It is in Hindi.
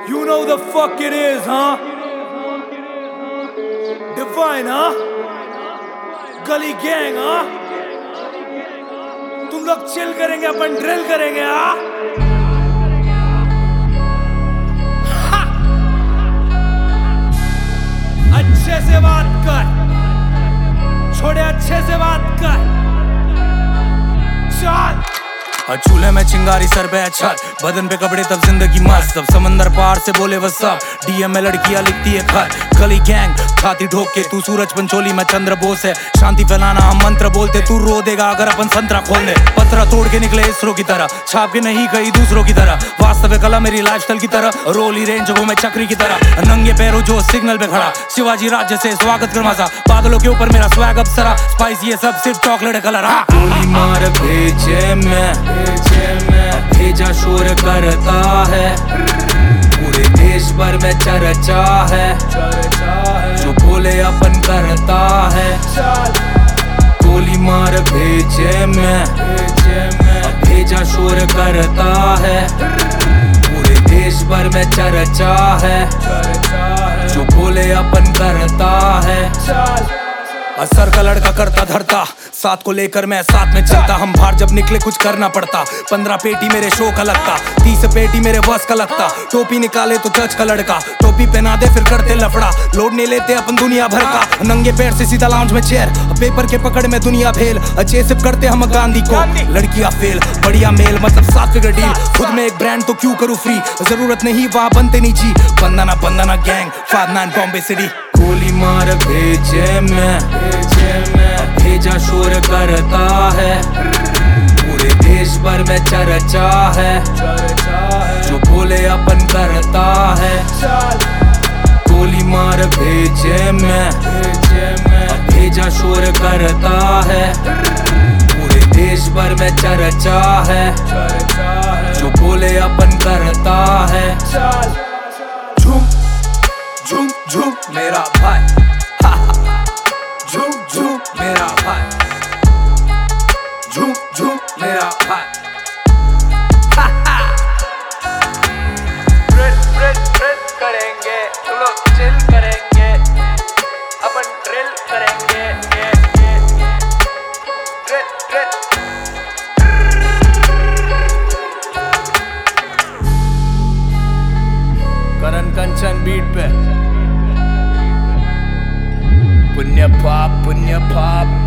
You know the fuck it is, huh? Divine, huh? गली गैंग, हाँ? तुम लोग चिल करेंगे, अपन ड्रिल करेंगे, हाँ? अच्छे से बात कर, छोड़े अच्छे से बात कर, चल। चूल्हे में चिंगारी सर पे छत, बदन पे कपड़े तब जिंदगी मस्त, तब समंदर पार से बोले वो सब, डीएम में लड़कियां लिखती है खत। गली गैंग छाती ठोक के, तू सूरज पंचोली में चंद्र बोस है, शांति फैलाना हम मंत्र बोलते, तू रो देगा अगर अपन संतरा खोल दे। पत्थर तोड़ के निकले इसरो की तरह, छाप के नहीं कहीं दूसरों की तरह, वास्तविक कला मेरी लाइफस्टाइल की तरह, रोली रेंज में चक्री की तरह, नंगे पैरों जो सिग्नल पे खड़ा, शिवाजी राज्य से स्वागत कर मजा, बादलों के ऊपर मेरा स्वैग अप्सरा, स्पाइस ये सब सिर्फ चॉकलेट कलर। गोली मार भेजे में भेजा शोर करता है, पूरे देश भर में चर्चा है, जो बोले अपन करता है। गोली मार भेजे में भेजा शोर करता है, पूरे देश भर में चर्चा है, जो बोले अपन करता है। असर का लड़का करता धरता, साथ को लेकर मैं साथ में चलता, हम बाहर जब निकले कुछ करना पड़ता, 15 पेटी मेरे शो का लगता, 30 पेटी मेरे बस का लगता, टोपी निकाले तो जज का लड़का, टोपी पहना दे फिर करते लफड़ा, लोड नहीं लेते अपन दुनिया भर का, नंगे पैर से सीधा लाउंज में चेयर, पेपर के पकड़ में दुनिया भेल, अच्छे सिर्फ करते हम गांधी को, लड़कियां फेल, बढ़िया मेल मतलब 7 फिगर डील, खुद में एक ब्रांड तो क्यों करूँ फ्री, जरूरत नहीं वहाँ बनते नहीं जी, बंदना गैंग 59 बॉम्बे सिटी। गोली मार भेजे में भेजा शोर करता है, पूरे देश भर में चर्चा है, जो बोले अपन करता है। गोली मार भेजे में भेजा शोर करता है, पूरे देश भर में चर्चा है, जो बोले अपन करता है। झूम झूम झूम मेरा भाई, झूम झूम मेरा भाई, झूम झूम मेरा भाई। ड्रिल करेंगे, तुम लोग चिल करेंगे, अपन ड्रिल करेंगे, ड्रिल। करण कंचन बीट पे, पुण्य पाप